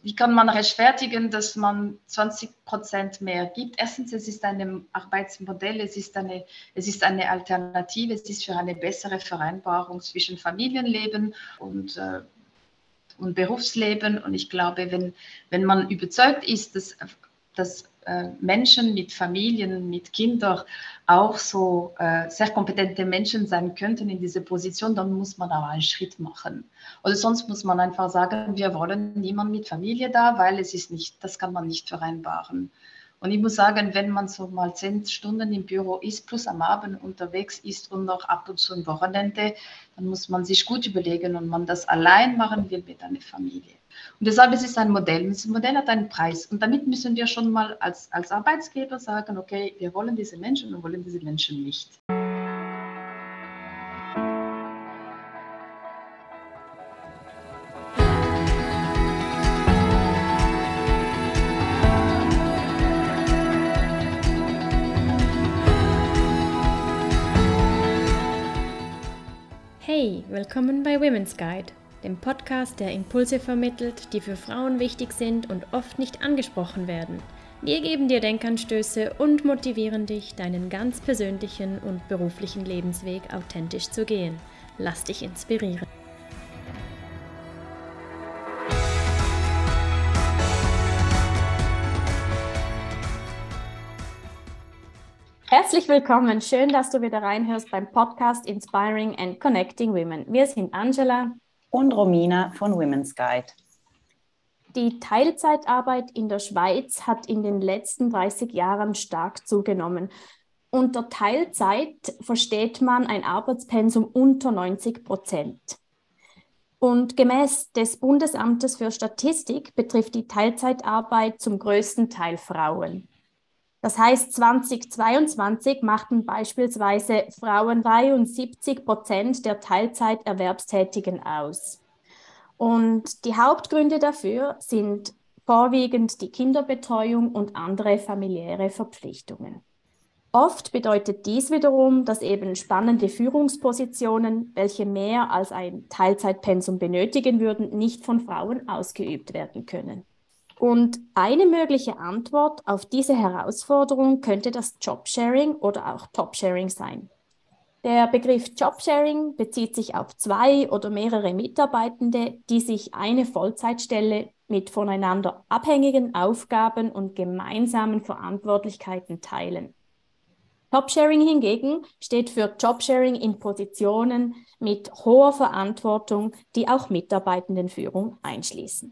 wie kann man rechtfertigen, dass man 20% mehr gibt? Erstens, es ist ein Arbeitsmodell, es ist eine Alternative, es ist für eine bessere Vereinbarung zwischen Familienleben und Berufsleben. Und ich glaube, wenn man überzeugt ist, dass Menschen mit Familien, mit Kindern auch so sehr kompetente Menschen sein könnten in dieser Position, dann muss man auch einen Schritt machen. Oder sonst muss man einfach sagen, wir wollen niemanden mit Familie da, weil das kann man nicht vereinbaren. Und ich muss sagen, wenn man so mal 10 Stunden im Büro ist, plus am Abend unterwegs ist und noch ab und zu am Wochenende, dann muss man sich gut überlegen, ob man das allein machen will mit einer Familie. Und deshalb ist es ein Modell. Und das Modell hat einen Preis. Und damit müssen wir schon mal als Arbeitsgeber sagen, okay, wir wollen diese Menschen und wollen diese Menschen nicht. Hey, willkommen bei Women's Guide, dem Podcast, der Impulse vermittelt, die für Frauen wichtig sind und oft nicht angesprochen werden. Wir geben dir Denkanstöße und motivieren dich, deinen ganz persönlichen und beruflichen Lebensweg authentisch zu gehen. Lass dich inspirieren. Herzlich willkommen, schön, dass du wieder reinhörst beim Podcast Inspiring and Connecting Women. Wir sind Angela und Romina von Women's Guide. Die Teilzeitarbeit in der Schweiz hat in den letzten 30 Jahren stark zugenommen. Unter Teilzeit versteht man ein Arbeitspensum unter 90%. Und gemäß des Bundesamtes für Statistik betrifft die Teilzeitarbeit zum größten Teil Frauen. Das heißt, 2022 machten beispielsweise Frauen 73% der Teilzeiterwerbstätigen aus. Und die Hauptgründe dafür sind vorwiegend die Kinderbetreuung und andere familiäre Verpflichtungen. Oft bedeutet dies wiederum, dass eben spannende Führungspositionen, welche mehr als ein Teilzeitpensum benötigen würden, nicht von Frauen ausgeübt werden können. Und eine mögliche Antwort auf diese Herausforderung könnte das Jobsharing oder auch Topsharing sein. Der Begriff Jobsharing bezieht sich auf 2 oder mehrere Mitarbeitende, die sich eine Vollzeitstelle mit voneinander abhängigen Aufgaben und gemeinsamen Verantwortlichkeiten teilen. Topsharing hingegen steht für Jobsharing in Positionen mit hoher Verantwortung, die auch Mitarbeitendenführung einschließen.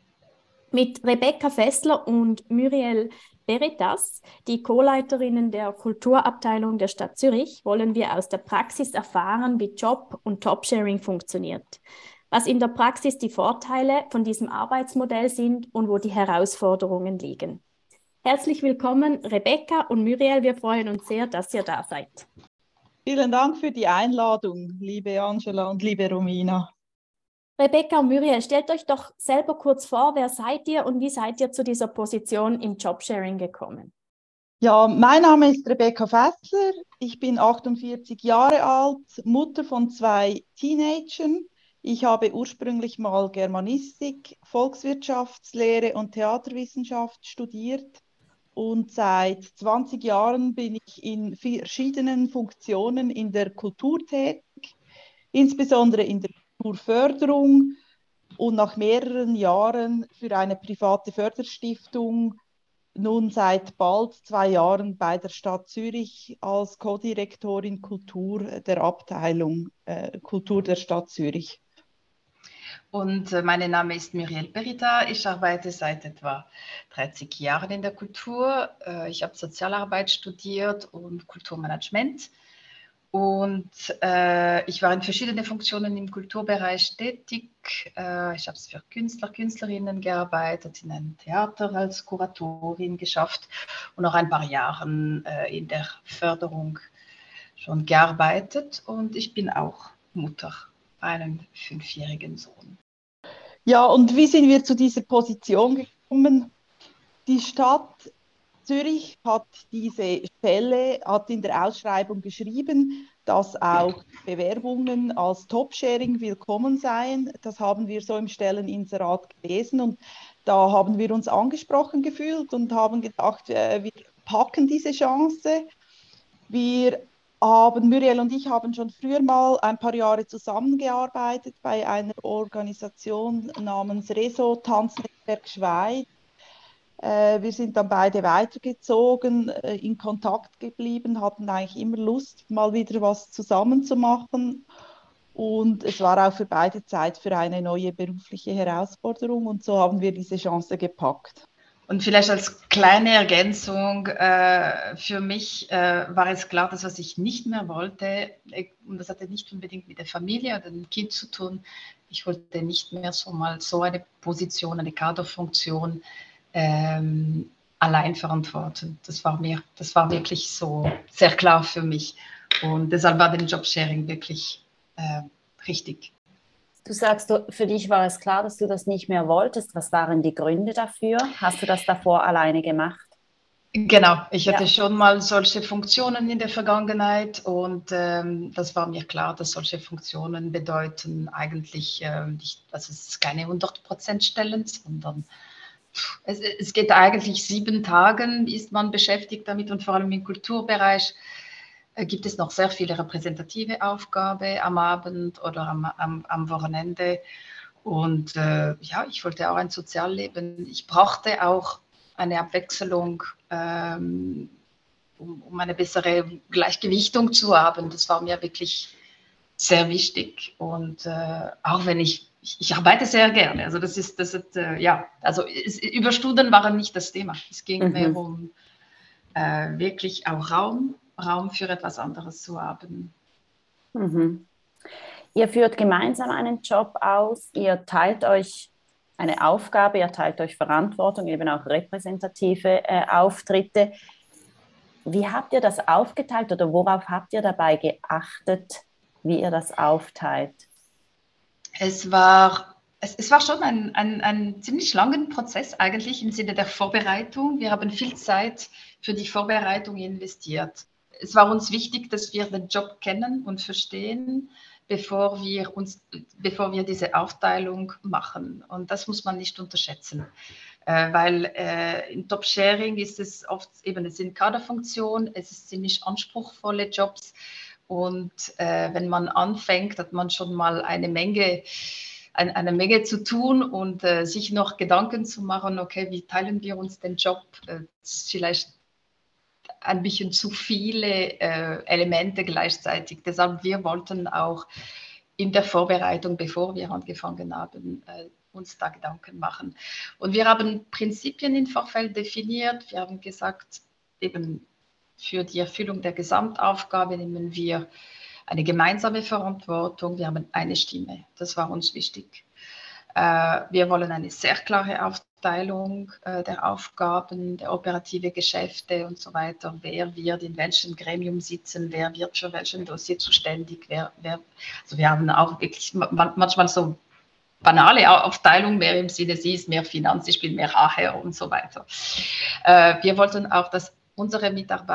Mit Rebecca Fessler und Muriel Veritas, die Co-Leiterinnen der Kulturabteilung der Stadt Zürich, wollen wir aus der Praxis erfahren, wie Job- und Topsharing funktioniert, was in der Praxis die Vorteile von diesem Arbeitsmodell sind und wo die Herausforderungen liegen. Herzlich willkommen, Rebecca und Muriel, wir freuen uns sehr, dass ihr da seid. Vielen Dank für die Einladung, liebe Angela und liebe Romina. Rebecca und Muriel, stellt euch doch selber kurz vor, wer seid ihr und wie seid ihr zu dieser Position im Jobsharing gekommen? Ja, mein Name ist Rebecca Fessler, ich bin 48 Jahre alt, Mutter von 2 Teenagern. Ich habe ursprünglich mal Germanistik, Volkswirtschaftslehre und Theaterwissenschaft studiert und seit 20 Jahren bin ich in verschiedenen Funktionen in der Kultur tätig, insbesondere in der Kulturförderung und nach mehreren Jahren für eine private Förderstiftung nun seit bald 2 Jahren bei der Stadt Zürich als Co-Direktorin Kultur der Abteilung Kultur der Stadt Zürich. Und mein Name ist Muriel Veritas. Ich arbeite seit etwa 30 Jahren in der Kultur. Ich habe Sozialarbeit studiert und Kulturmanagement. Und ich war in verschiedenen Funktionen im Kulturbereich tätig. Ich habe für Künstler, Künstlerinnen gearbeitet, in einem Theater als Kuratorin geschafft und noch ein paar Jahre in der Förderung schon gearbeitet. Und ich bin auch Mutter, einen 5-jährigen Sohn. Ja, und wie sind wir zu dieser Position gekommen? Die Stadt Zürich hat diese Stelle, hat in der Ausschreibung geschrieben, dass auch Bewerbungen als Topsharing willkommen seien. Das haben wir so im Stelleninserat gelesen und da haben wir uns angesprochen gefühlt und haben gedacht, wir packen diese Chance. Muriel und ich haben schon früher mal ein paar Jahre zusammengearbeitet bei einer Organisation namens Reso Tanznetzwerk Schweiz. Wir sind dann beide weitergezogen, in Kontakt geblieben, hatten eigentlich immer Lust, mal wieder was zusammen zu machen. Und es war auch für beide Zeit für eine neue berufliche Herausforderung. Und so haben wir diese Chance gepackt. Und vielleicht als kleine Ergänzung, für mich war es klar, dass was ich nicht mehr wollte, und das hatte nicht unbedingt mit der Familie oder dem Kind zu tun, ich wollte nicht mehr so eine Position, eine Kaderfunktion allein verantworten. Das war wirklich so sehr klar für mich. Und deshalb war den Jobsharing wirklich richtig. Du sagst, für dich war es klar, dass du das nicht mehr wolltest. Was waren die Gründe dafür? Hast du das davor alleine gemacht? Genau, ich hatte schon mal solche Funktionen in der Vergangenheit und das war mir klar, dass solche Funktionen bedeuten eigentlich nicht, dass es keine 100% Stellen, sondern es geht eigentlich 7 Tagen, ist man beschäftigt damit und vor allem im Kulturbereich gibt es noch sehr viele repräsentative Aufgaben am Abend oder am Wochenende. Und ich wollte auch ein Sozialleben. Ich brauchte auch eine Abwechslung, um eine bessere Gleichgewichtung zu haben. Das war mir wirklich sehr wichtig. Und auch wenn ich arbeite sehr gerne. Also Überstunden waren nicht das Thema. Es ging mehr um wirklich auch Raum für etwas anderes zu haben. Mhm. Ihr führt gemeinsam einen Job aus, ihr teilt euch eine Aufgabe, ihr teilt euch Verantwortung, eben auch repräsentative Auftritte. Wie habt ihr das aufgeteilt oder worauf habt ihr dabei geachtet, wie ihr das aufteilt? Es war schon ein ziemlich langer Prozess eigentlich im Sinne der Vorbereitung. Wir haben viel Zeit für die Vorbereitung investiert. Es war uns wichtig, dass wir den Job kennen und verstehen, bevor wir diese Aufteilung machen. Und das muss man nicht unterschätzen, weil im Top-Sharing ist es oft eben, es sind Kaderfunktionen, es ist ziemlich anspruchsvolle Jobs. Und wenn man anfängt, hat man schon mal eine Menge zu tun und sich noch Gedanken zu machen, okay, wie teilen wir uns den Job? Vielleicht ein bisschen zu viele Elemente gleichzeitig. Deshalb, wir wollten auch in der Vorbereitung, bevor wir angefangen haben, uns da Gedanken machen. Und wir haben Prinzipien im Vorfeld definiert. Wir haben gesagt, eben für die Erfüllung der Gesamtaufgabe nehmen wir eine gemeinsame Verantwortung. Wir haben eine Stimme. Das war uns wichtig. Wir wollen eine sehr klare Aufteilung der Aufgaben, der operative Geschäfte und so weiter. Wer wird in welchem Gremium sitzen, wer wird für welchen Dossier zuständig, also wir haben auch wirklich manchmal so banale Aufteilung, mehr im Sinne, sie ist mehr Finanz, ich bin mehr HR und so weiter. Wir wollten auch, dass unsere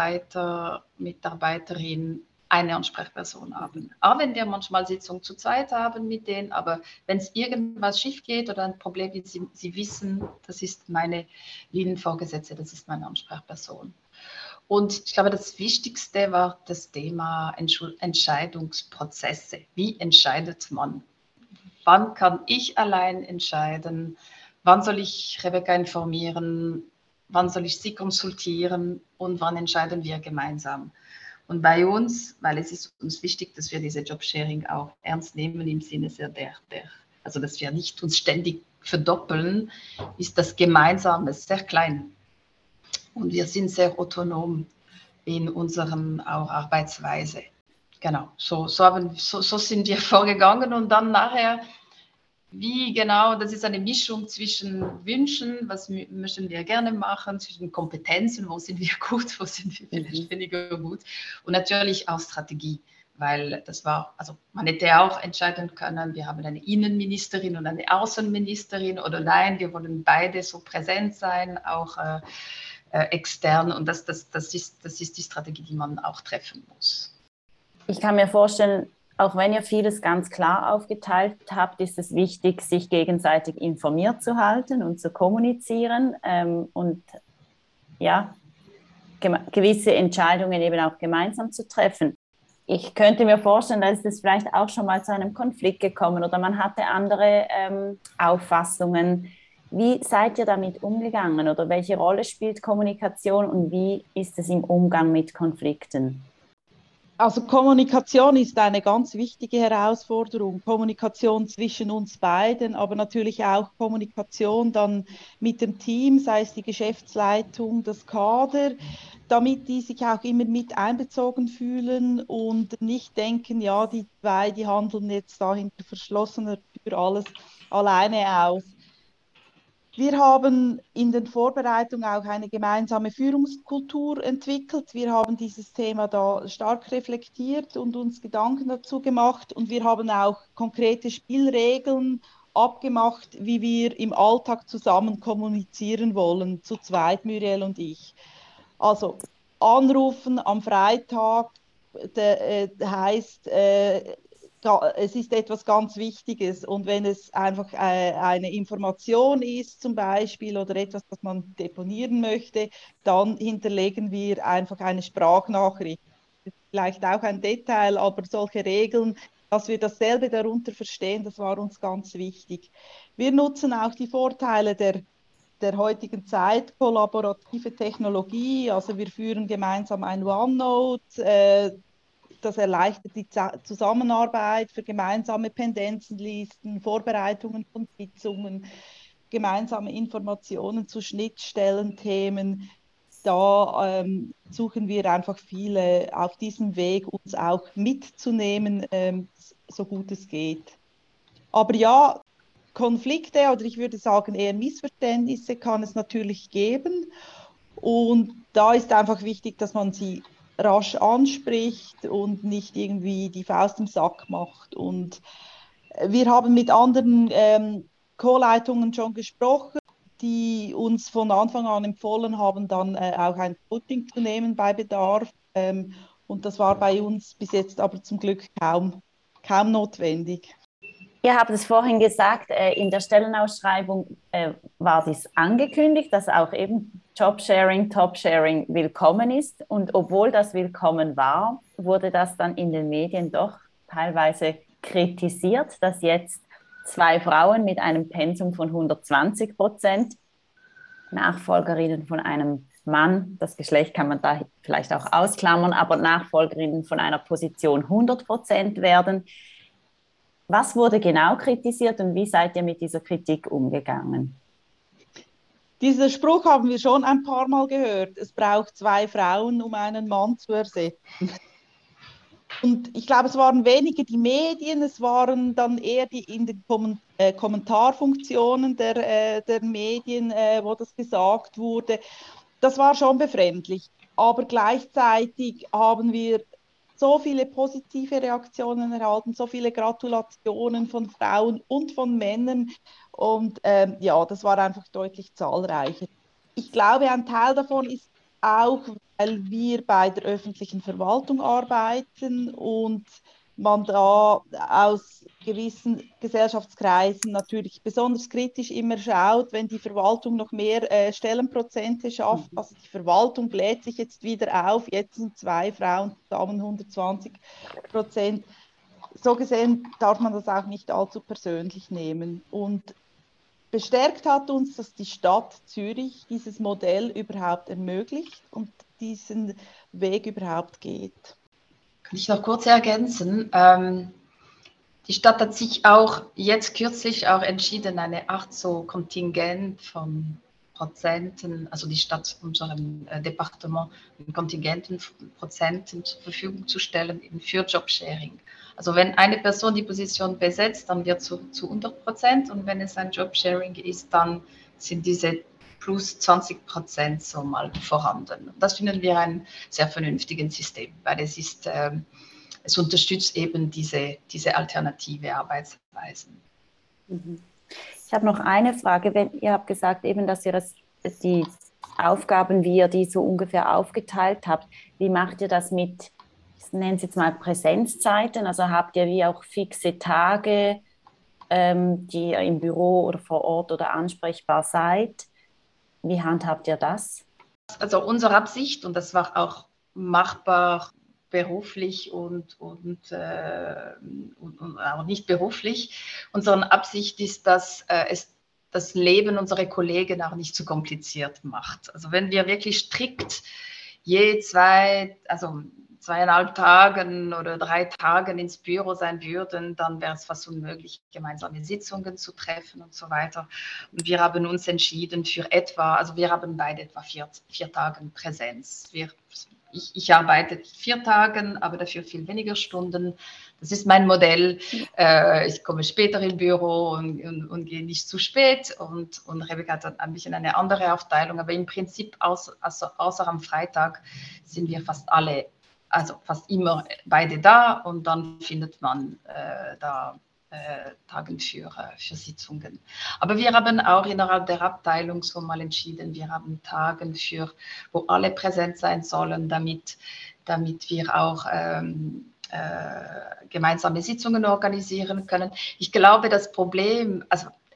Mitarbeiterinnen eine Ansprechperson haben. Auch wenn wir manchmal Sitzungen zu zweit haben mit denen, aber wenn es irgendwas schief geht oder ein Problem ist, sie wissen, das ist meine Linienvorgesetzte, das ist meine Ansprechperson. Und ich glaube, das Wichtigste war das Thema Entscheidungsprozesse. Wie entscheidet man? Wann kann ich allein entscheiden? Wann soll ich Rebecca informieren? Wann soll ich sie konsultieren? Und wann entscheiden wir gemeinsam? Und bei uns, weil es ist uns wichtig, dass wir diese Jobsharing auch ernst nehmen im Sinne also dass wir nicht uns ständig verdoppeln, ist das Gemeinsame sehr klein. Und wir sind sehr autonom in unserem auch Arbeitsweise. Genau, so sind wir vorgegangen und dann nachher, wie genau, das ist eine Mischung zwischen Wünschen, was möchten wir gerne machen, zwischen Kompetenzen, wo sind wir gut, wo sind wir vielleicht weniger gut und natürlich auch Strategie, weil das war, also man hätte auch entscheiden können, wir haben eine Innenministerin und eine Außenministerin oder nein, wir wollen beide so präsent sein, auch extern und das ist die Strategie, die man auch treffen muss. Ich kann mir vorstellen, auch wenn ihr vieles ganz klar aufgeteilt habt, ist es wichtig, sich gegenseitig informiert zu halten und zu kommunizieren und ja, gewisse Entscheidungen eben auch gemeinsam zu treffen. Ich könnte mir vorstellen, da ist es vielleicht auch schon mal zu einem Konflikt gekommen oder man hatte andere Auffassungen. Wie seid ihr damit umgegangen oder welche Rolle spielt Kommunikation und wie ist es im Umgang mit Konflikten? Also Kommunikation ist eine ganz wichtige Herausforderung. Kommunikation zwischen uns beiden, aber natürlich auch Kommunikation dann mit dem Team, sei es die Geschäftsleitung, das Kader, damit die sich auch immer mit einbezogen fühlen und nicht denken, ja, die zwei, die handeln jetzt da hinter verschlossener Tür alles alleine aus. Wir haben in den Vorbereitungen auch eine gemeinsame Führungskultur entwickelt. Wir haben dieses Thema da stark reflektiert und uns Gedanken dazu gemacht. Und wir haben auch konkrete Spielregeln abgemacht, wie wir im Alltag zusammen kommunizieren wollen, zu zweit, Muriel und ich. Also anrufen am Freitag heißt, es ist etwas ganz Wichtiges und wenn es einfach eine Information ist zum Beispiel oder etwas, das man deponieren möchte, dann hinterlegen wir einfach eine Sprachnachricht. Das ist vielleicht auch ein Detail, aber solche Regeln, dass wir dasselbe darunter verstehen, das war uns ganz wichtig. Wir nutzen auch die Vorteile der heutigen Zeit, kollaborative Technologie, also wir führen gemeinsam ein OneNote, das erleichtert die Zusammenarbeit für gemeinsame Pendenzenlisten, Vorbereitungen von Sitzungen, gemeinsame Informationen zu Schnittstellenthemen. Da suchen wir einfach viele auf diesem Weg, uns auch mitzunehmen, so gut es geht. Aber ja, Konflikte oder ich würde sagen eher Missverständnisse kann es natürlich geben. Und da ist einfach wichtig, dass man sie rasch anspricht und nicht irgendwie die Faust im Sack macht. Und wir haben mit anderen Co-Leitungen schon gesprochen, die uns von Anfang an empfohlen haben, dann auch ein Coaching zu nehmen bei Bedarf. Und das war bei uns bis jetzt aber zum Glück kaum notwendig. Ihr habt es vorhin gesagt, in der Stellenausschreibung war dies angekündigt, dass auch eben Jobsharing, Topsharing willkommen ist. Und obwohl das willkommen war, wurde das dann in den Medien doch teilweise kritisiert, dass jetzt 2 Frauen mit einem Pensum von 120%, Nachfolgerinnen von einem Mann, das Geschlecht kann man da vielleicht auch ausklammern, aber Nachfolgerinnen von einer Position 100% werden. Was wurde genau kritisiert und wie seid ihr mit dieser Kritik umgegangen? Diesen Spruch haben wir schon ein paar Mal gehört. Es braucht 2 Frauen, um einen Mann zu ersetzen. Und ich glaube, es waren weniger die Medien, es waren dann eher die in den Kommentarfunktionen der Medien, wo das gesagt wurde. Das war schon befremdlich. Aber gleichzeitig haben wir so viele positive Reaktionen erhalten, so viele Gratulationen von Frauen und von Männern. Und ja, das war einfach deutlich zahlreicher. Ich glaube, ein Teil davon ist auch, weil wir bei der öffentlichen Verwaltung arbeiten und man da aus gewissen Gesellschaftskreisen natürlich besonders kritisch immer schaut, wenn die Verwaltung noch mehr Stellenprozente schafft. Also die Verwaltung bläht sich jetzt wieder auf, jetzt sind 2 Frauen zusammen 120%. So gesehen darf man das auch nicht allzu persönlich nehmen. Und bestärkt hat uns, dass die Stadt Zürich dieses Modell überhaupt ermöglicht und diesen Weg überhaupt geht. Kann ich noch kurz ergänzen? Die Stadt hat sich auch jetzt kürzlich auch entschieden, eine Art so Kontingent von Prozenten, also die Stadt unserem Departement, Kontingenten von Prozenten zur Verfügung zu stellen für Jobsharing. Also wenn eine Person die Position besetzt, dann wird zu 100% und wenn es ein Jobsharing ist, dann sind diese plus 20% so mal vorhanden. Das finden wir ein sehr vernünftiges System, weil es unterstützt eben diese alternative Arbeitsweisen. Ich habe noch eine Frage. Ihr habt gesagt, eben, dass ihr die Aufgaben, wie ihr die so ungefähr aufgeteilt habt, wie macht ihr das mit nennen Sie jetzt mal Präsenzzeiten? Also habt ihr wie auch fixe Tage, die ihr im Büro oder vor Ort oder ansprechbar seid? Wie handhabt ihr das? Also unsere Absicht, und das war auch machbar beruflich und auch nicht beruflich, unsere Absicht ist, dass es das Leben unserer Kollegen auch nicht zu kompliziert macht. Also wenn wir wirklich strikt je 2,5 Tagen oder 3 Tagen ins Büro sein würden, dann wäre es fast unmöglich, gemeinsame Sitzungen zu treffen und so weiter. Und wir haben uns entschieden für wir haben beide etwa 4 Tage Präsenz. Ich arbeite 4 Tage, aber dafür viel weniger Stunden. Das ist mein Modell. Ich komme später ins Büro und gehe nicht zu spät. Und Rebecca hat ein bisschen eine andere Aufteilung. Aber im Prinzip, außer am Freitag, sind wir fast immer beide da. Und dann findet man da Tagen für Sitzungen. Aber wir haben auch innerhalb der Abteilung so mal entschieden, wir haben Tagen wo alle präsent sein sollen, damit wir auch gemeinsame Sitzungen organisieren können. Ich glaube, das Problem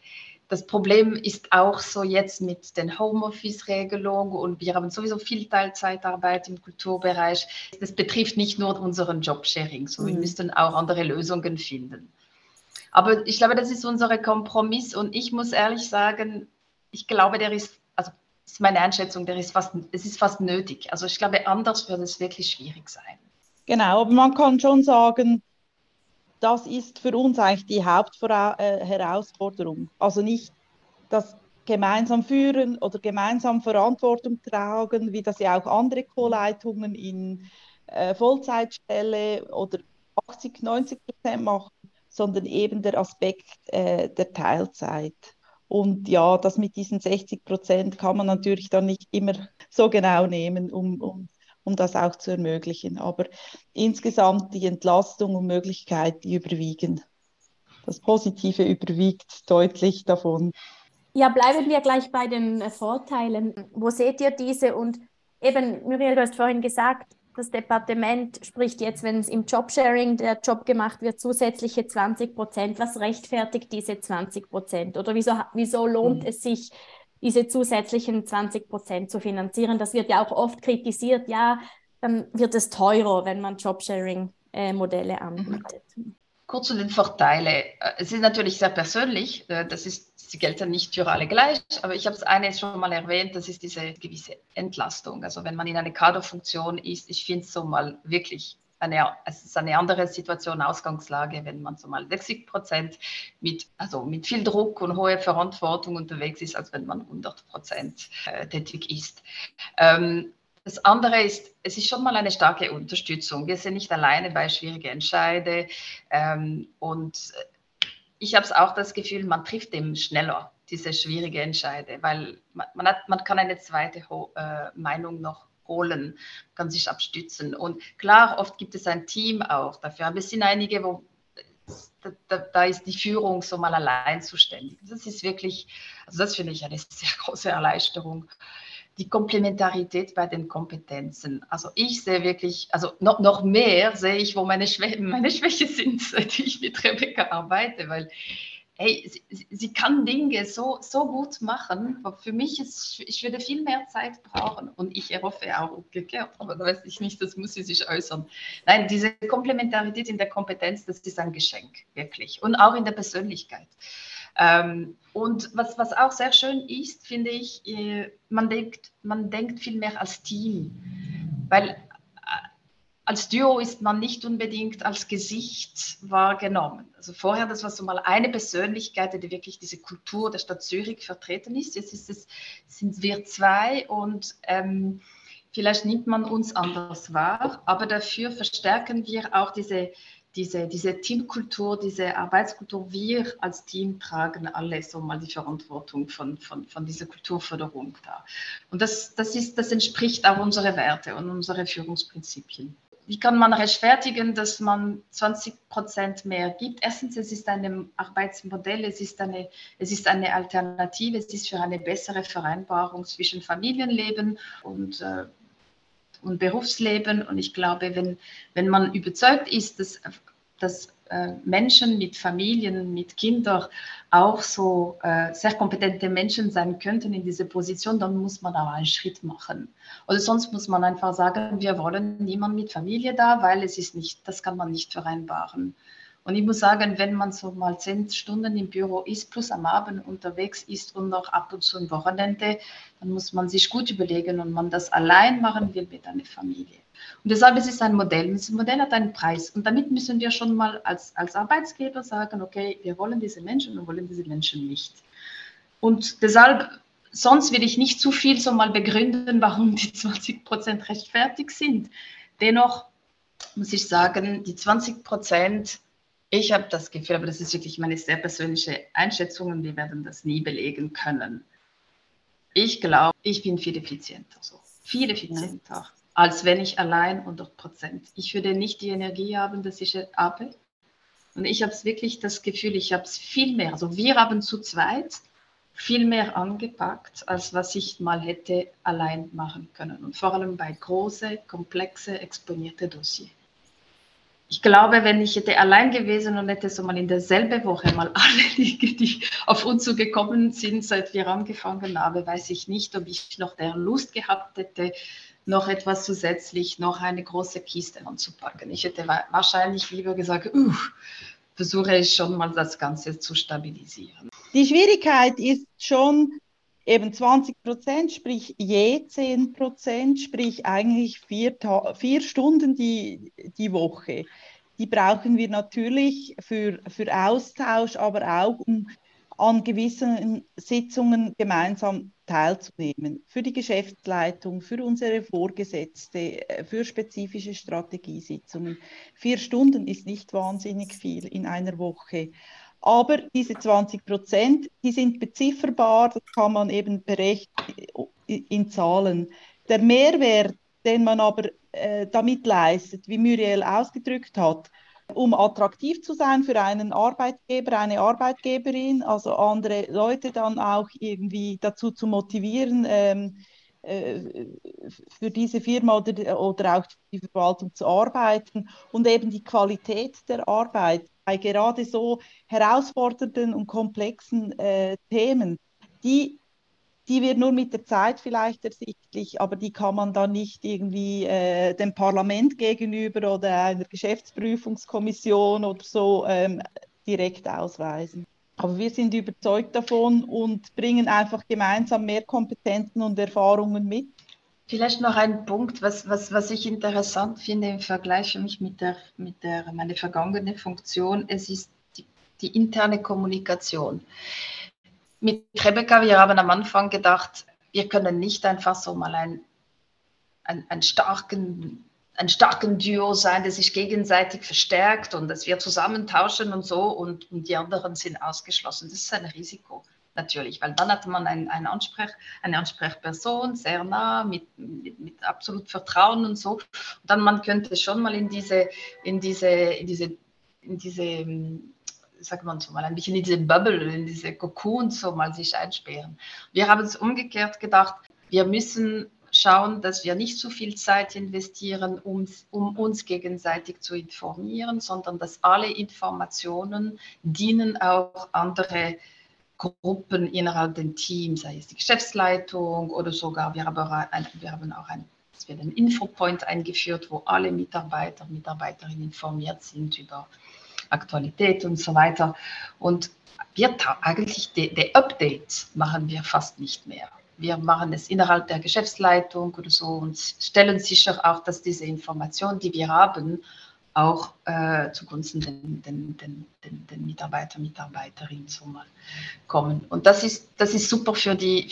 ist auch so jetzt mit den Homeoffice-Regelungen und wir haben sowieso viel Teilzeitarbeit im Kulturbereich. Das betrifft nicht nur unseren Jobsharing, so wir müssten auch andere Lösungen finden. Aber ich glaube, das ist unser Kompromiss und ich muss ehrlich sagen, ich glaube, das ist meine Einschätzung, es ist fast nötig. Also ich glaube, anders würde es wirklich schwierig sein. Genau, aber man kann schon sagen, das ist für uns eigentlich die Hauptherausforderung. Also nicht das gemeinsam führen oder gemeinsam Verantwortung tragen, wie das ja auch andere Co-Leitungen in Vollzeitstelle oder 80-90% machen, sondern eben der Aspekt der Teilzeit. Und ja, das mit diesen 60% kann man natürlich dann nicht immer so genau nehmen, um das auch zu ermöglichen. Aber insgesamt die Entlastung und Möglichkeit, die überwiegen. Das Positive überwiegt deutlich davon. Ja, bleiben wir gleich bei den Vorteilen. Wo seht ihr diese? Und eben, Muriel, du hast vorhin gesagt, das Departement spricht jetzt, wenn es im Jobsharing der Job gemacht wird, zusätzliche 20%. Was rechtfertigt diese 20%? Oder wieso lohnt es sich, diese zusätzlichen 20% zu finanzieren? Das wird ja auch oft kritisiert. Ja, dann wird es teurer, wenn man Jobsharing-Modelle anbietet. Kurz zu den Vorteilen. Es ist natürlich sehr persönlich. Sie gelten nicht für alle gleich, aber ich habe es eines schon mal erwähnt, das ist diese gewisse Entlastung. Also wenn man in einer Kaderfunktion ist, ich finde es so mal wirklich es ist eine andere Situation, Ausgangslage, wenn man so mal 60% mit viel Druck und hoher Verantwortung unterwegs ist, als wenn man 100% tätig ist. Das andere ist, es ist schon mal eine starke Unterstützung. Wir sind nicht alleine bei schwierigen Entscheidungen und ich habe auch das Gefühl, man trifft eben schneller diese schwierige Entscheidung, weil man kann eine zweite Meinung noch holen, kann sich abstützen. Und klar, oft gibt es ein Team auch dafür, aber es sind einige, wo da ist die Führung so mal allein zuständig. Das ist wirklich, also das finde ich eine sehr große Erleichterung. Die Komplementarität bei den Kompetenzen. Also ich sehe wirklich, also noch mehr sehe ich, wo meine Schwäche sind, seit ich mit Rebecca arbeite, weil hey, sie kann Dinge so gut machen. Für mich ich würde viel mehr Zeit brauchen und ich hoffe auch umgekehrt, aber da weiß ich nicht, das muss sie sich äußern. Nein, diese Komplementarität in der Kompetenz, das ist ein Geschenk, wirklich. Und auch in der Persönlichkeit. Und was auch sehr schön ist, finde ich, man denkt viel mehr als Team, weil als Duo ist man nicht unbedingt als Gesicht wahrgenommen. Also vorher, das war so mal eine Persönlichkeit, die wirklich diese Kultur der Stadt Zürich vertreten ist. Jetzt sind wir zwei und vielleicht nimmt man uns anders wahr, aber dafür verstärken wir auch diese Teamkultur, diese Arbeitskultur. Wir als Team tragen alle so mal die Verantwortung von dieser Kulturförderung da. Und das entspricht auch unseren Werte und unseren Führungsprinzipien. Wie kann man rechtfertigen, dass man 20% mehr gibt? Erstens, es ist ein Arbeitsmodell, es ist eine Alternative, es ist für eine bessere Vereinbarung zwischen Familienleben und und Berufsleben. Und ich glaube, wenn man überzeugt ist, dass Menschen mit Familien, mit Kindern auch so sehr kompetente Menschen sein könnten in dieser Position, dann muss man auch einen Schritt machen. Oder sonst muss man einfach sagen, wir wollen niemanden mit Familie da, weil das kann man nicht vereinbaren. Und ich muss sagen, wenn man so mal 10 Stunden im Büro ist, plus am Abend unterwegs ist und noch ab und zu ein Wochenende, dann muss man sich gut überlegen, ob man das allein machen will mit einer Familie. Und deshalb ist es ein Modell. Dieses Modell hat einen Preis. Und damit müssen wir schon mal als Arbeitsgeber sagen, okay, wir wollen diese Menschen und wollen diese Menschen nicht. Und deshalb, sonst will ich nicht zu viel so mal begründen, warum die 20% rechtfertigt sind. Dennoch muss ich sagen, die 20%, ich habe das Gefühl, aber das ist wirklich meine sehr persönliche Einschätzung und wir werden das nie belegen können. Ich glaube, ich bin viel effizienter, viel effizienter, als wenn ich allein 100%. Ich würde nicht die Energie haben, dass ich habe. Und ich habe wirklich das Gefühl, ich habe es viel mehr. Also wir haben zu zweit viel mehr angepackt, als was ich mal hätte allein machen können. Und vor allem bei große, komplexe, exponierte Dossiers. Ich glaube, wenn ich hätte allein gewesen und hätte so mal in derselben Woche mal alle, die auf uns so gekommen sind, seit wir angefangen haben, weiß ich nicht, ob ich noch der Lust gehabt hätte, noch etwas zusätzlich, noch eine große Kiste anzupacken. Ich hätte wahrscheinlich lieber gesagt, versuche ich schon mal das Ganze zu stabilisieren. Die Schwierigkeit ist schon eben 20%, sprich je 10%, sprich eigentlich 4 Stunden die Woche. Die brauchen wir natürlich für Austausch, aber auch um an gewissen Sitzungen gemeinsam teilzunehmen. Für die Geschäftsleitung, für unsere Vorgesetzte, für spezifische Strategiesitzungen. 4 Stunden ist nicht wahnsinnig viel in einer Woche. Aber diese 20%, die sind bezifferbar, das kann man eben berechnen in Zahlen. Der Mehrwert, den man aber damit leistet, wie Muriel ausgedrückt hat, um attraktiv zu sein für einen Arbeitgeber, eine Arbeitgeberin, also andere Leute dann auch irgendwie dazu zu motivieren, für diese Firma oder auch die Verwaltung zu arbeiten und eben die Qualität der Arbeit bei gerade so herausfordernden und komplexen Themen, die wird nur mit der Zeit vielleicht ersichtlich, aber die kann man dann nicht irgendwie dem Parlament gegenüber oder einer Geschäftsprüfungskommission oder so direkt ausweisen. Aber wir sind überzeugt davon und bringen einfach gemeinsam mehr Kompetenzen und Erfahrungen mit. Vielleicht noch ein Punkt, was ich interessant finde im Vergleich für mich mit meiner vergangenen Funktion, es ist die interne Kommunikation. Mit Rebecca, wir haben am Anfang gedacht, wir können nicht einfach so mal ein starken Duo sein, das sich gegenseitig verstärkt und dass wir zusammentauschen und so und die anderen sind ausgeschlossen. Das ist ein Risiko. Natürlich, weil dann hat man eine Ansprechperson, sehr nah, mit absolut Vertrauen und so. Und dann man könnte schon mal in diese sagt man so mal, ein bisschen in diese Bubble, in diese Cocoon so mal sich einsperren. Wir haben es umgekehrt gedacht, wir müssen schauen, dass wir nicht so viel Zeit investieren, um uns gegenseitig zu informieren, sondern dass alle Informationen dienen auch andere Gruppen innerhalb des Teams, sei es die Geschäftsleitung oder sogar, wir haben auch einen Infopoint eingeführt, wo alle Mitarbeiterinnen informiert sind über Aktualität und so weiter. Und eigentlich die Updates machen wir fast nicht mehr. Wir machen es innerhalb der Geschäftsleitung oder so und stellen sicher auch, dass diese Informationen, die wir haben, auch zugunsten den Mitarbeiter, Mitarbeiterinnen so mal kommen. Und das ist super für die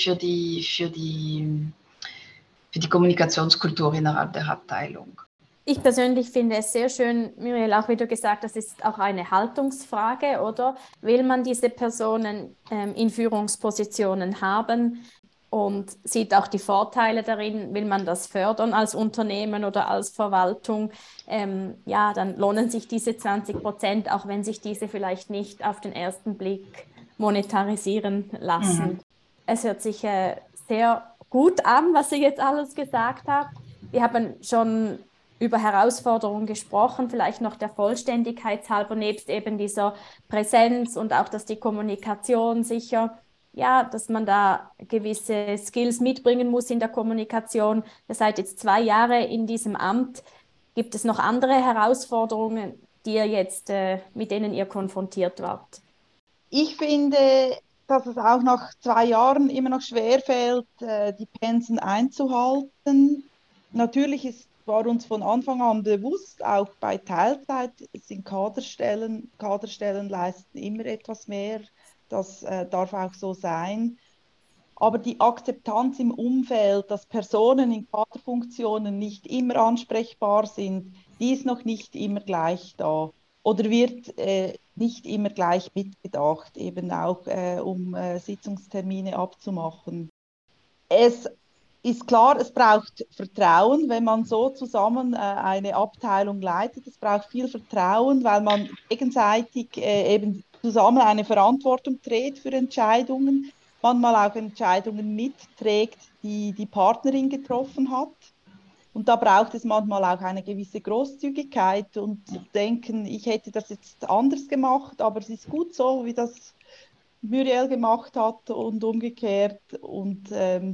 Kommunikationskultur innerhalb der Abteilung. Ich persönlich finde es sehr schön, Muriel, auch wie du gesagt hast, das ist auch eine Haltungsfrage, oder? Will man diese Personen in Führungspositionen haben und sieht auch die Vorteile darin, will man das fördern als Unternehmen oder als Verwaltung, dann lohnen sich diese 20%, auch wenn sich diese vielleicht nicht auf den ersten Blick monetarisieren lassen. Es hört sich sehr gut an, was ich jetzt alles gesagt habe. Wir haben schon über Herausforderungen gesprochen, vielleicht noch der Vollständigkeit halber, nebst eben dieser Präsenz und auch, dass die Kommunikation sicher, ja, dass man da gewisse Skills mitbringen muss in der Kommunikation. Ihr seid jetzt 2 Jahre in diesem Amt. Gibt es noch andere Herausforderungen, die ihr jetzt, mit denen ihr konfrontiert wart? Ich finde, dass es auch nach 2 Jahren immer noch schwerfällt, die Pensen einzuhalten. Natürlich war uns von Anfang an bewusst, auch bei Teilzeit sind Kaderstellen leisten immer etwas mehr. Das darf auch so sein. Aber die Akzeptanz im Umfeld, dass Personen in Kaderfunktionen nicht immer ansprechbar sind, die ist noch nicht immer gleich da oder wird nicht immer gleich mitgedacht, eben auch um Sitzungstermine abzumachen. Es ist klar, es braucht Vertrauen, wenn man so zusammen eine Abteilung leitet. Es braucht viel Vertrauen, weil man gegenseitig eben zusammen eine Verantwortung trägt für Entscheidungen, manchmal auch Entscheidungen mitträgt, die die Partnerin getroffen hat. Und da braucht es manchmal auch eine gewisse Großzügigkeit und denken, ich hätte das jetzt anders gemacht, aber es ist gut so, wie das Muriel gemacht hat und umgekehrt. Und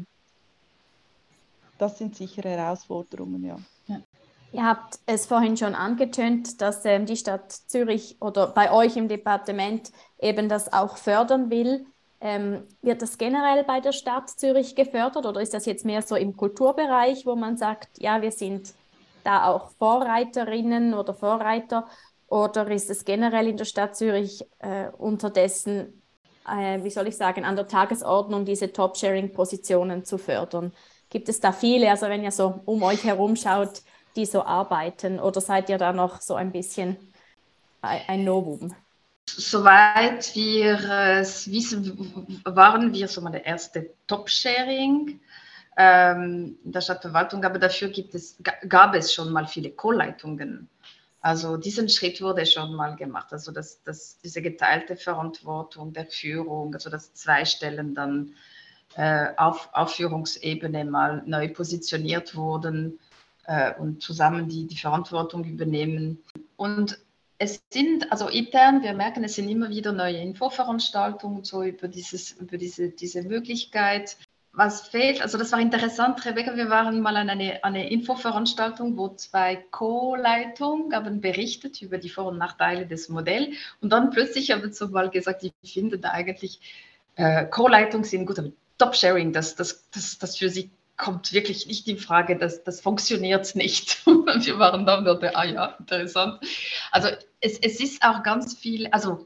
das sind sicher Herausforderungen, ja. Ihr habt es vorhin schon angetönt, dass die Stadt Zürich oder bei euch im Departement eben das auch fördern will. Wird das generell bei der Stadt Zürich gefördert oder ist das jetzt mehr so im Kulturbereich, wo man sagt, ja, wir sind da auch Vorreiterinnen oder Vorreiter, oder ist es generell in der Stadt Zürich unterdessen, wie soll ich sagen, an der Tagesordnung, diese Top-Sharing-Positionen zu fördern? Gibt es da viele, also wenn ihr so um euch herum schaut, die so arbeiten, oder seid ihr da noch so ein bisschen ein Novum? Soweit wir es wissen, waren wir so mal der erste Top-Sharing in der Stadtverwaltung, aber dafür gab es schon mal viele Co-Leitungen. Also diesen Schritt wurde schon mal gemacht, also diese geteilte Verantwortung der Führung, also dass 2 Stellen dann auf Führungsebene mal neu positioniert wurden und zusammen die Verantwortung übernehmen. Und es sind, also intern, wir merken, es sind immer wieder neue Infoveranstaltungen so über diese Möglichkeit. Was fehlt, also das war interessant, Rebecca, wir waren mal an eine Infoveranstaltung, wo 2 Co-Leitungen haben berichtet über die Vor- und Nachteile des Modells und dann plötzlich haben sie mal gesagt, ich finde da eigentlich Co-Leitungen sind gut, aber Top-Sharing, das für sie kommt wirklich nicht in Frage, das funktioniert nicht. Wir waren dann nur der, ja, interessant. Also es ist auch ganz viel, also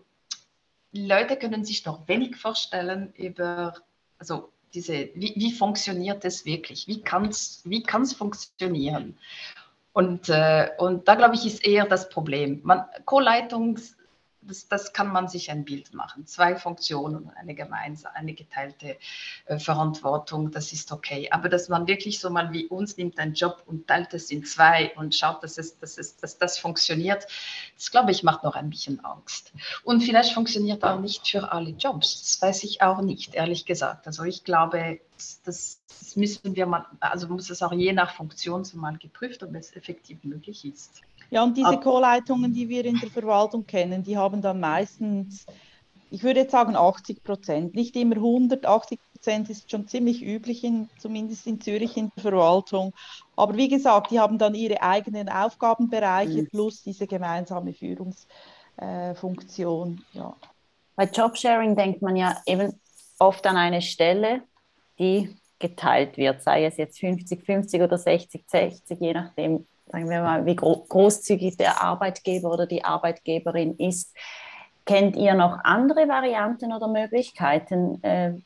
Leute können sich noch wenig vorstellen über, also wie funktioniert es wirklich? Wie kann es funktionieren? Und da, glaube ich, ist eher das Problem. Co-Leitung, das kann man sich ein Bild machen. 2 Funktionen, eine geteilte Verantwortung, das ist okay. Aber dass man wirklich so mal wie uns nimmt einen Job und teilt es in 2 und schaut, dass das funktioniert, das, glaube ich, macht noch ein bisschen Angst. Und vielleicht funktioniert auch nicht für alle Jobs. Das weiß ich auch nicht, ehrlich gesagt. Also ich glaube, das müssen wir mal, also muss es auch je nach Funktion so mal geprüft, ob es effektiv möglich ist. Ja, und diese Co-Leitungen, die wir in der Verwaltung kennen, die haben dann meistens, ich würde jetzt sagen 80%, nicht immer 100, 80% ist schon ziemlich üblich, zumindest in Zürich in der Verwaltung. Aber wie gesagt, die haben dann ihre eigenen Aufgabenbereiche plus diese gemeinsame Führungsfunktion. Ja. Bei Jobsharing denkt man ja eben oft an eine Stelle, die geteilt wird, sei es jetzt 50-50 oder 60-60, je nachdem, sagen wir mal, wie großzügig der Arbeitgeber oder die Arbeitgeberin ist. Kennt ihr noch andere Varianten oder Möglichkeiten,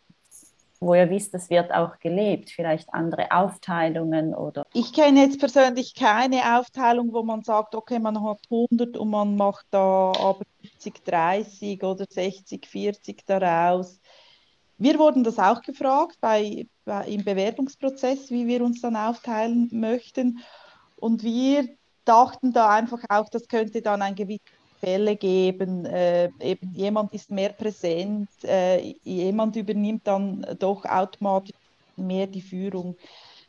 wo ihr wisst, das wird auch gelebt? Vielleicht andere Aufteilungen oder? Ich kenne jetzt persönlich keine Aufteilung, wo man sagt, okay, man hat 100 und man macht da aber 70-30 oder 60-40 daraus. Wir wurden das auch gefragt im Bewerbungsprozess, wie wir uns dann aufteilen möchten. Und wir dachten da einfach auch, das könnte dann ein gewisse Fälle geben. Eben jemand ist mehr jemand übernimmt dann doch automatisch mehr die Führung.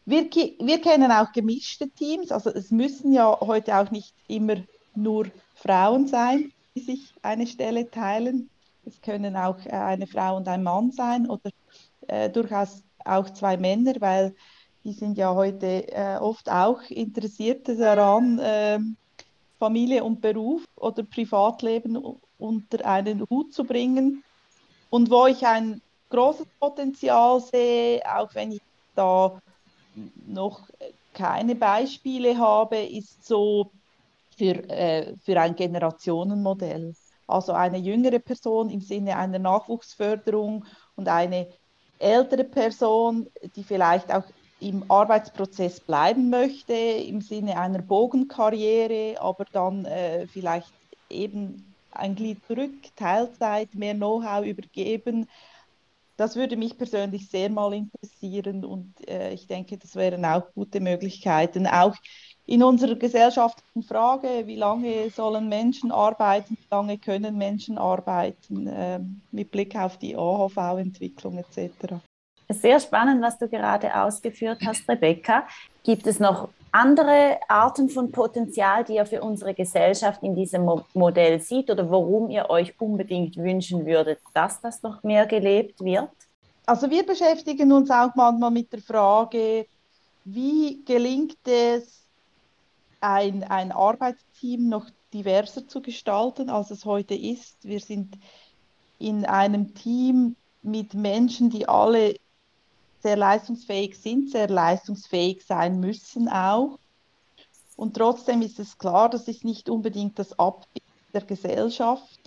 Wir kennen auch gemischte Teams, also es müssen ja heute auch nicht immer nur Frauen sein, die sich eine Stelle teilen. Es können auch eine Frau und ein Mann sein oder durchaus auch zwei Männer, weil die sind ja heute oft auch interessiert daran, Familie und Beruf oder Privatleben unter einen Hut zu bringen. Und wo ich ein großes Potenzial sehe, auch wenn ich da noch keine Beispiele habe, ist so für ein Generationenmodell. Also eine jüngere Person im Sinne einer Nachwuchsförderung und eine ältere Person, die vielleicht auch im Arbeitsprozess bleiben möchte, im Sinne einer Bogenkarriere, aber dann vielleicht eben ein Glied zurück, Teilzeit, mehr Know-how übergeben. Das würde mich persönlich sehr mal interessieren und ich denke, das wären auch gute Möglichkeiten. Auch in unserer gesellschaftlichen Frage, wie lange sollen Menschen arbeiten, wie lange können Menschen arbeiten, mit Blick auf die AHV-Entwicklung etc. Sehr spannend, was du gerade ausgeführt hast, Rebecca. Gibt es noch andere Arten von Potenzial, die ihr für unsere Gesellschaft in diesem Modell seht oder worum ihr euch unbedingt wünschen würdet, dass das noch mehr gelebt wird? Also wir beschäftigen uns auch manchmal mit der Frage, wie gelingt es, ein Arbeitsteam noch diverser zu gestalten, als es heute ist. Wir sind in einem Team mit Menschen, die alle sehr leistungsfähig sind, sehr leistungsfähig sein müssen auch. Und trotzdem ist es klar, das ist nicht unbedingt das Abbild der Gesellschaft.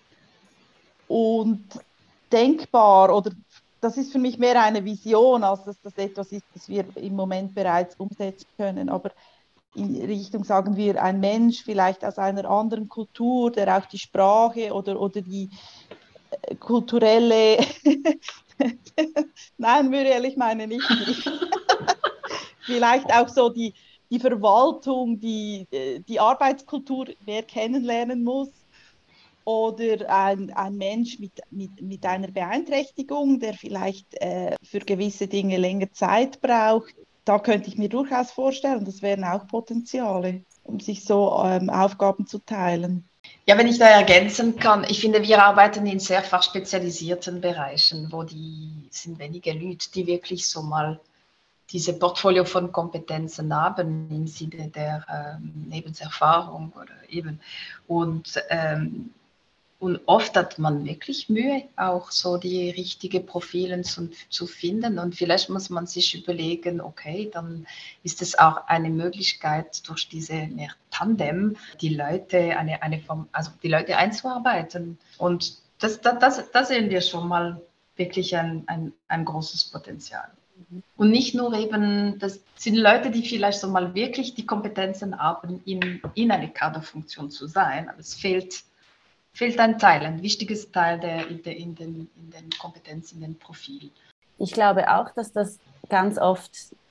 Und denkbar, oder das ist für mich mehr eine Vision, als dass das etwas ist, das wir im Moment bereits umsetzen können. Aber in Richtung, sagen wir, ein Mensch vielleicht aus einer anderen Kultur, der auch die Sprache oder die kulturelle, nein, Muriel, ich meine nicht dich. Vielleicht auch so die Verwaltung, die Arbeitskultur mehr kennenlernen muss. Oder ein Mensch mit einer Beeinträchtigung, der vielleicht für gewisse Dinge länger Zeit braucht. Da könnte ich mir durchaus vorstellen, das wären auch Potenziale, um sich so Aufgaben zu teilen. Ja, wenn ich da ergänzen kann, ich finde, wir arbeiten in sehr fachspezialisierten Bereichen, wo sind wenige Leute, die wirklich so mal diese Portfolio von Kompetenzen haben im Sinne der Lebenserfahrung oder eben. Und oft hat man wirklich Mühe, auch so die richtigen Profile zu finden. Und vielleicht muss man sich überlegen, okay, dann ist es auch eine Möglichkeit, durch diese Tandem die Leute, die Leute einzuarbeiten. Und das sehen wir schon mal wirklich ein großes Potenzial. Und nicht nur eben, das sind Leute, die vielleicht so mal wirklich die Kompetenzen haben, in eine Kaderfunktion zu sein, aber es fehlt ein Teil, ein wichtiges Teil in den Kompetenzen, in den Profilen. Ich glaube auch, dass das ganz oft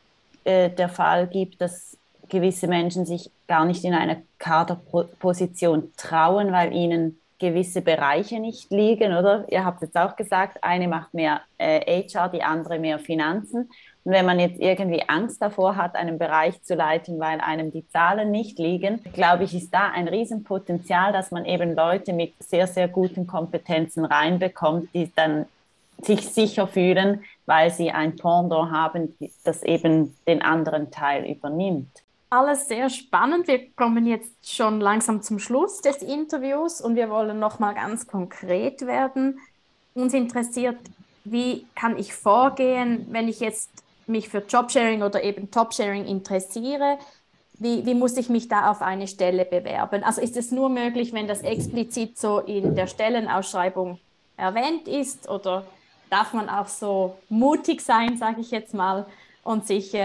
der Fall gibt, dass gewisse Menschen sich gar nicht in eine Kaderposition trauen, weil ihnen gewisse Bereiche nicht liegen, oder? Ihr habt jetzt auch gesagt, eine macht mehr HR, die andere mehr Finanzen. Und wenn man jetzt irgendwie Angst davor hat, einen Bereich zu leiten, weil einem die Zahlen nicht liegen, glaube ich, ist da ein Riesenpotenzial, dass man eben Leute mit sehr, sehr guten Kompetenzen reinbekommt, die dann sich sicher fühlen, weil sie ein Pendant haben, das eben den anderen Teil übernimmt. Alles sehr spannend. Wir kommen jetzt schon langsam zum Schluss des Interviews und wir wollen noch mal ganz konkret werden. Uns interessiert, wie kann ich vorgehen, wenn ich jetzt mich für Jobsharing oder eben Topsharing interessiere? Wie muss ich mich da auf eine Stelle bewerben? Also ist es nur möglich, wenn das explizit so in der Stellenausschreibung erwähnt ist, oder darf man auch so mutig sein, sage ich jetzt mal, und sich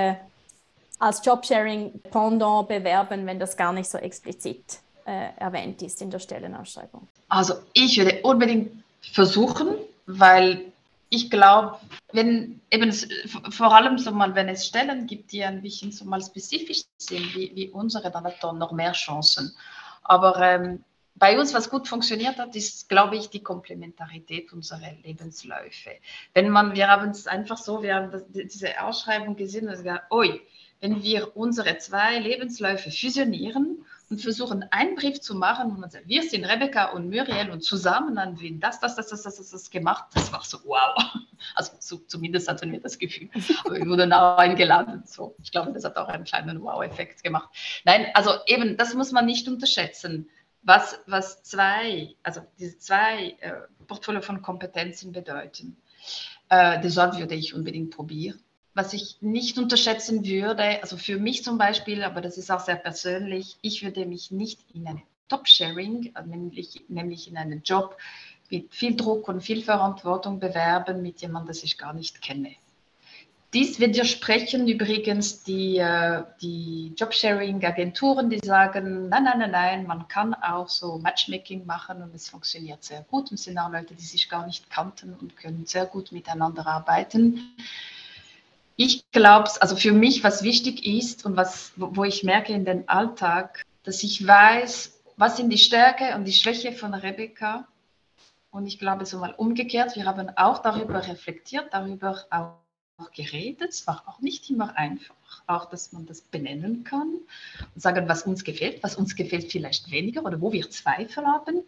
als Jobsharing-Pendant bewerben, wenn das gar nicht so explizit erwähnt ist in der Stellenausschreibung? Also ich würde unbedingt versuchen, weil ich glaube, wenn eben vor allem so mal, wenn es Stellen gibt, die ein bisschen so mal spezifisch sind, wie unsere, dann hat er noch mehr Chancen. Aber bei uns, was gut funktioniert hat, ist, glaube ich, die Komplementarität unserer Lebensläufe. Wir haben es einfach so, wir haben diese Ausschreibung gesehen und gesagt, oi, wenn wir unsere 2 Lebensläufe fusionieren und versuchen, einen Brief zu machen, und man sagt, wir sind Rebecca und Muriel und zusammen haben wir das gemacht, das war so wow. Also zumindest hatten wir das Gefühl. Aber wir wurden auch eingeladen. So. Ich glaube, das hat auch einen kleinen Wow-Effekt gemacht. Nein, also eben, das muss man nicht unterschätzen. Was diese 2 Portfolio von Kompetenzen bedeuten. Deshalb würde ich unbedingt probieren. Was ich nicht unterschätzen würde, also für mich zum Beispiel, aber das ist auch sehr persönlich, ich würde mich nicht in eine Top-Sharing, nämlich in einen Job mit viel Druck und viel Verantwortung bewerben mit jemandem, das ich gar nicht kenne. Dies widersprechen übrigens die Jobsharing-Agenturen, die sagen, nein, man kann auch so Matchmaking machen und es funktioniert sehr gut. Und es sind auch Leute, die sich gar nicht kannten und können sehr gut miteinander arbeiten. Ich glaube, also für mich, was wichtig ist und wo ich merke in den Alltag, dass ich weiß, was sind die Stärke und die Schwäche von Rebecca. Und ich glaube, so mal umgekehrt, wir haben auch darüber reflektiert, darüber auch geredet. Es war auch nicht immer einfach, auch dass man das benennen kann und sagen, was uns gefällt vielleicht weniger oder wo wir Zweifel haben.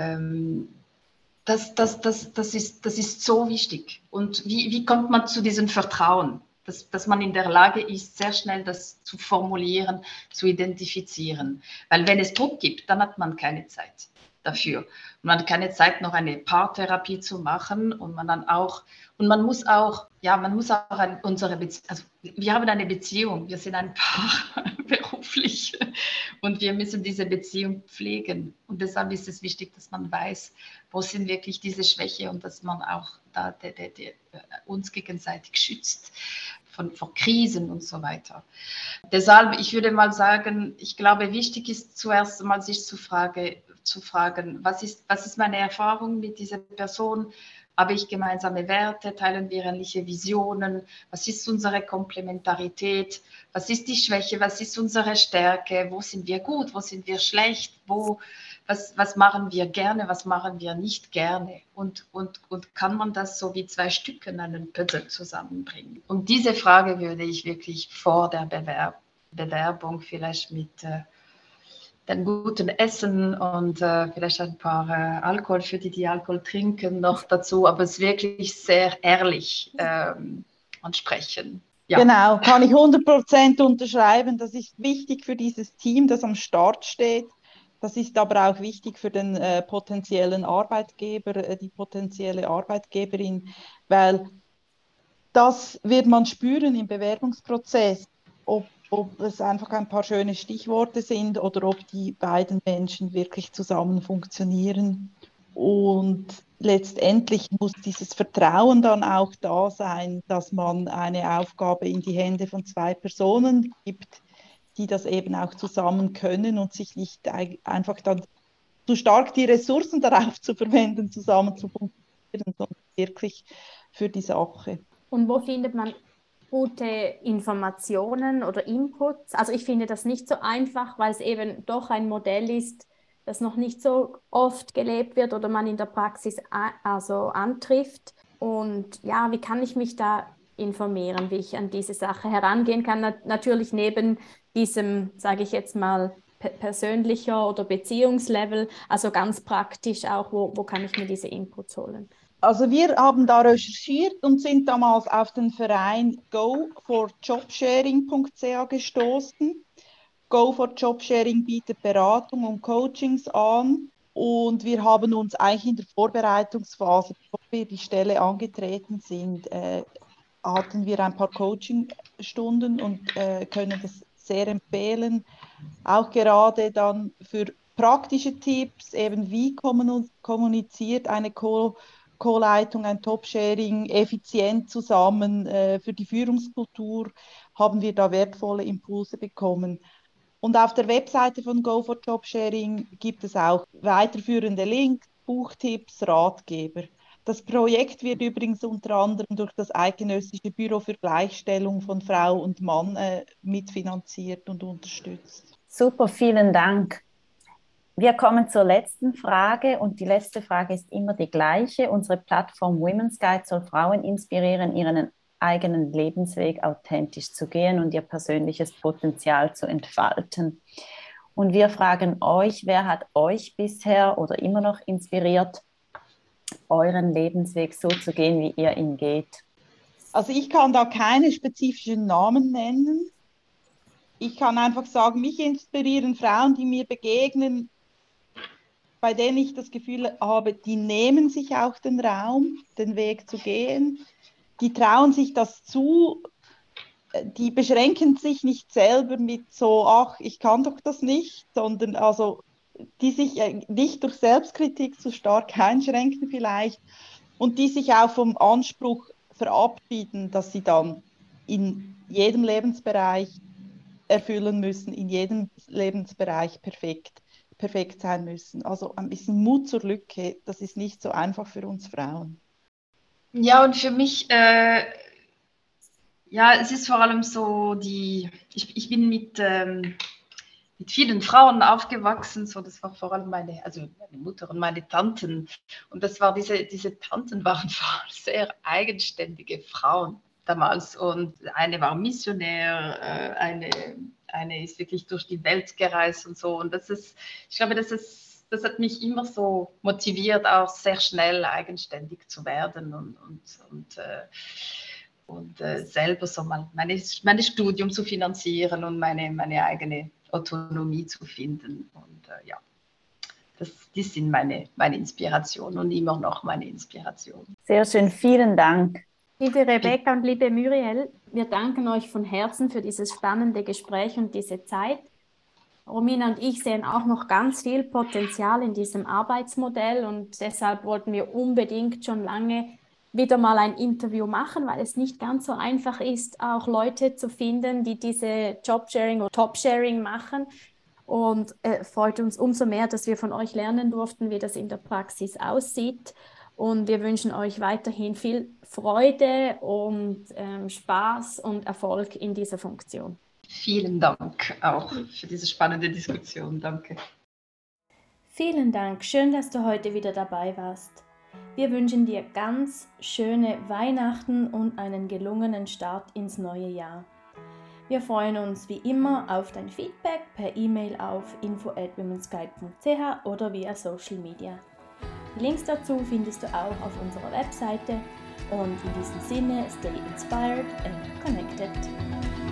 Das ist so wichtig. Und wie kommt man zu diesem Vertrauen? Dass man in der Lage ist, sehr schnell das zu formulieren, zu identifizieren. Weil wenn es Druck gibt, dann hat man keine Zeit dafür. Und man hat keine Zeit, noch eine Paartherapie zu machen und man muss auch an unsere Beziehung, also wir haben eine Beziehung, wir sind ein Paar beruflich und wir müssen diese Beziehung pflegen. Und deshalb ist es wichtig, dass man weiß, wo sind wirklich diese Schwäche und dass man auch da uns gegenseitig schützt vor Krisen und so weiter. Deshalb, ich würde mal sagen, ich glaube, wichtig ist zuerst mal sich zu fragen, was ist meine Erfahrung mit dieser Person? Habe ich gemeinsame Werte? Teilen wir ähnliche Visionen? Was ist unsere Komplementarität? Was ist die Schwäche? Was ist unsere Stärke? Wo sind wir gut? Wo sind wir schlecht? Was machen wir gerne? Was machen wir nicht gerne? Und kann man das so wie 2 Stücke in einen Puzzle zusammenbringen? Und diese Frage würde ich wirklich vor der Bewerbung vielleicht mit dem guten Essen und vielleicht ein paar Alkohol für die Alkohol trinken noch dazu, aber es wirklich sehr ehrlich ansprechen. Ja. Genau, kann ich 100% unterschreiben. Das ist wichtig für dieses Team, das am Start steht. Das ist aber auch wichtig für den potenziellen Arbeitgeber, die potenzielle Arbeitgeberin, weil das wird man spüren im Bewerbungsprozess, ob es einfach ein paar schöne Stichworte sind oder ob die beiden Menschen wirklich zusammen funktionieren. Und letztendlich muss dieses Vertrauen dann auch da sein, dass man eine Aufgabe in die Hände von 2 Personen gibt, die das eben auch zusammen können und sich nicht einfach dann zu stark die Ressourcen darauf zu verwenden, zusammen zu funktionieren, sondern wirklich für die Sache. Und wo findet man gute Informationen oder Inputs? Also ich finde das nicht so einfach, weil es eben doch ein Modell ist, das noch nicht so oft gelebt wird oder man in der Praxis also antrifft. Und ja, wie kann ich mich da informieren, wie ich an diese Sache herangehen kann? Natürlich neben diesem, sage ich jetzt mal, persönlicher oder Beziehungslevel, also ganz praktisch auch, wo kann ich mir diese Inputs holen? Also wir haben da recherchiert und sind damals auf den Verein go4jobsharing.ch gestoßen. Go4Jobsharing bietet Beratung und Coachings an und wir haben uns eigentlich in der Vorbereitungsphase, bevor wir die Stelle angetreten sind, hatten wir ein paar Coachingstunden und können das sehr empfehlen. Auch gerade dann für praktische Tipps, eben wie kommuniziert eine Co-Leitung, ein Top-Sharing effizient zusammen für die Führungskultur, haben wir da wertvolle Impulse bekommen. Und auf der Webseite von Go4Jobsharing gibt es auch weiterführende Links, Buchtipps, Ratgeber. Das Projekt wird übrigens unter anderem durch das Eidgenössische Büro für Gleichstellung von Frau und Mann mitfinanziert und unterstützt. Super, vielen Dank. Wir kommen zur letzten Frage und die letzte Frage ist immer die gleiche. Unsere Plattform Women's Guide soll Frauen inspirieren, ihren eigenen Lebensweg authentisch zu gehen und ihr persönliches Potenzial zu entfalten. Und wir fragen euch, wer hat euch bisher oder immer noch inspiriert, euren Lebensweg so zu gehen, wie ihr ihn geht? Also ich kann da keine spezifischen Namen nennen. Ich kann einfach sagen, mich inspirieren Frauen, die mir begegnen, bei denen ich das Gefühl habe, die nehmen sich auch den Raum, den Weg zu gehen. Die trauen sich das zu, die beschränken sich nicht selber mit so, ach, ich kann doch das nicht, sondern also die sich nicht durch Selbstkritik zu stark einschränken vielleicht und die sich auch vom Anspruch verabschieden, dass sie dann in jedem Lebensbereich erfüllen müssen, in jedem Lebensbereich perfekt sein müssen. Also ein bisschen Mut zur Lücke, das ist nicht so einfach für uns Frauen. Ja, und für mich, ja, es ist vor allem so, ich bin mit vielen Frauen aufgewachsen, so das war vor allem meine Mutter und meine Tanten. Und das war diese Tanten waren sehr eigenständige Frauen damals. Und eine war Missionär, eine ist wirklich durch die Welt gereist und so. Und ich glaube, das hat mich immer so motiviert, auch sehr schnell eigenständig zu werden und selber so mal mein Studium zu finanzieren und meine eigene Autonomie zu finden. Und ja, die sind meine Inspiration und immer noch meine Inspiration. Sehr schön, vielen Dank. Liebe Rebecca und liebe Muriel, wir danken euch von Herzen für dieses spannende Gespräch und diese Zeit. Romina und ich sehen auch noch ganz viel Potenzial in diesem Arbeitsmodell und deshalb wollten wir unbedingt schon lange wieder mal ein Interview machen, weil es nicht ganz so einfach ist, auch Leute zu finden, die diese Jobsharing oder Topsharing machen. Und freut uns umso mehr, dass wir von euch lernen durften, wie das in der Praxis aussieht. Und wir wünschen euch weiterhin viel Freude und Spaß und Erfolg in dieser Funktion. Vielen Dank auch für diese spannende Diskussion. Danke. Vielen Dank. Schön, dass du heute wieder dabei warst. Wir wünschen dir ganz schöne Weihnachten und einen gelungenen Start ins neue Jahr. Wir freuen uns wie immer auf dein Feedback per E-Mail auf info@womensguide.ch oder via Social Media. Die Links dazu findest du auch auf unserer Webseite und in diesem Sinne, stay inspired and connected.